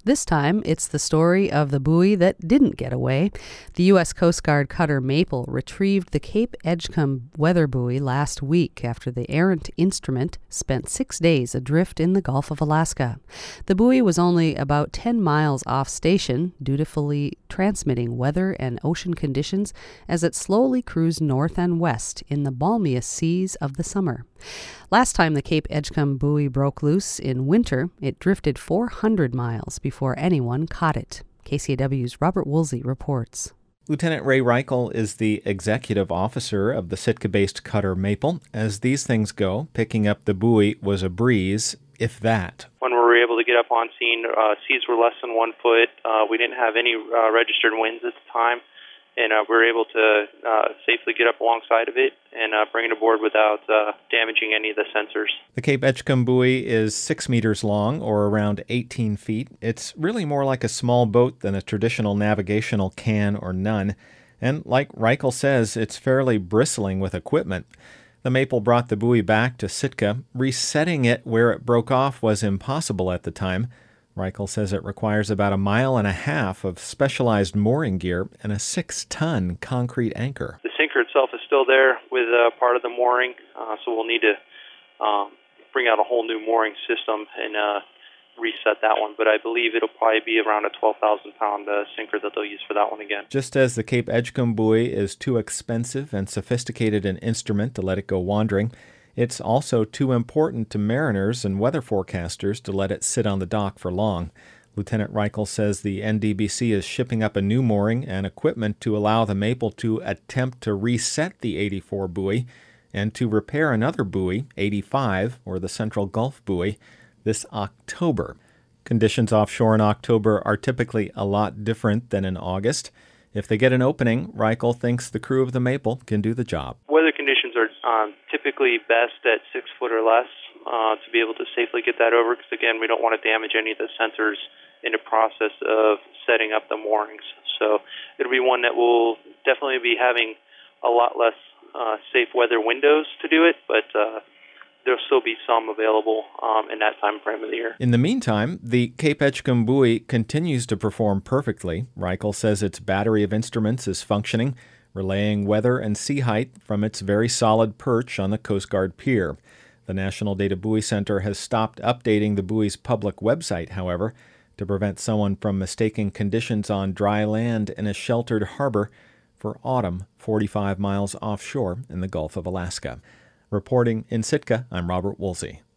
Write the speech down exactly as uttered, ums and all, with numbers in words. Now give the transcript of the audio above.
This time, it's the story of the buoy that didn't get away. The U S Coast Guard cutter Maple retrieved the Cape Edgecombe weather buoy last week after the errant instrument spent six days adrift in the Gulf of Alaska. The buoy was only about ten miles off station, dutifully transmitting weather and ocean conditions as it slowly cruised north and west in the balmiest seas of the summer. Last time the Cape Edgecombe buoy broke loose in winter, it drifted four hundred miles before anyone caught it. K C A W's Robert Woolsey reports. Lieutenant Ray Reichel is the executive officer of the Sitka-based cutter Maple. As these things go, picking up the buoy was a breeze, if that. When we were able to get up on scene, uh, seas were less than one foot. Uh, we didn't have any uh, registered winds at the time, and uh, we were able to uh, safely get up alongside of it and uh, bring it aboard without uh, damaging any of the sensors. The Cape Edgecombe buoy is six meters long, or around eighteen feet. It's really more like a small boat than a traditional navigational can or nun. And like Reichel says, it's fairly bristling with equipment. The Maple brought the buoy back to Sitka. Resetting it where it broke off was impossible at the time. Reichel says it requires about a mile and a half of specialized mooring gear and a six-ton concrete anchor. The sinker itself is still there with uh, part of the mooring, uh, so we'll need to um, bring out a whole new mooring system and uh, reset that one. But I believe it'll probably be around a twelve thousand pound uh, sinker that they'll use for that one again. Just as the Cape Edgecombe buoy is too expensive and sophisticated an instrument to let it go wandering, it's also too important to mariners and weather forecasters to let it sit on the dock for long. Lieutenant Reichel says the N D B C is shipping up a new mooring and equipment to allow the Maple to attempt to reset the eighty-four buoy and to repair another buoy, eighty-five, or the Central Gulf buoy, this October. Conditions offshore in October are typically a lot different than in August. If they get an opening, Reichel thinks the crew of the Maple can do the job. Weather conditions are um, typically best at six foot or less uh, to be able to safely get that over, because, again, we don't want to damage any of the sensors in the process of setting up the moorings. So it'll be one that will definitely be having a lot less uh, safe weather windows to do it, but uh, there'll still be some available um, in that time frame of the year. In the meantime, the Cape Edgecombe buoy continues to perform perfectly. Reichel says its battery of instruments is functioning, relaying weather and sea height from its very solid perch on the Coast Guard pier. The National Data Buoy Center has stopped updating the buoy's public website, however, to prevent someone from mistaking conditions on dry land in a sheltered harbor for autumn forty-five miles offshore in the Gulf of Alaska. Reporting in Sitka, I'm Robert Woolsey.